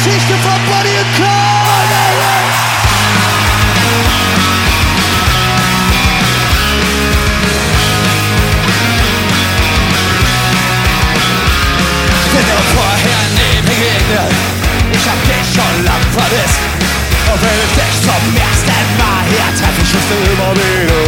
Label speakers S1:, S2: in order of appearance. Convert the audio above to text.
S1: Geschichte von Bonnie und Clyde. Bin dir vorher nie begegnet, ich hab dich schon lang vermisst. Und wenn ich dich zum ersten Mal hier treffe, schießt du immer wieder